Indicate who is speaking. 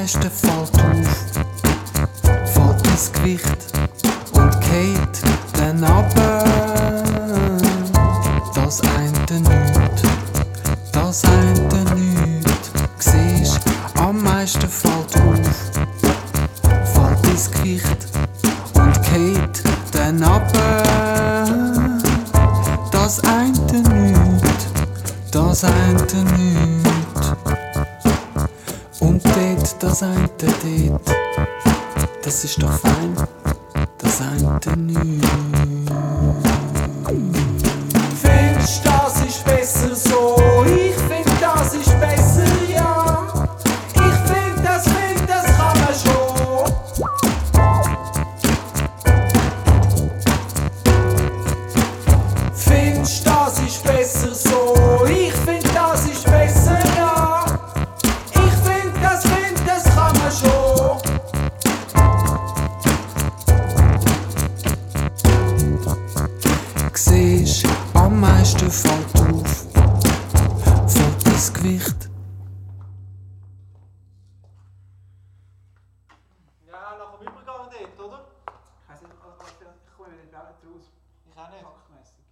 Speaker 1: meisten fällt das Gewicht und geht dann runter. Das eine nicht, das eine nicht. Siehst, am meisten fällt das Gewicht und geht dann runter. Das eine nicht, das eine nicht. Und dort, das eine dort, das ist doch fein, das eine nicht. Findest das ist besser so? Ich find das ist besser, ja. Ich find das kann man schon. Findest das ist besser so? Ich find das ist besser, ja. Ich find das kann man schon. Siehst, am meisten fällt das Gewicht.
Speaker 2: Ja, nach dem Übergang dort, oder?
Speaker 3: Ich weiss nicht, ich komme mit dem Ball nicht raus.
Speaker 2: Ich auch nicht.
Speaker 3: Taktmässig.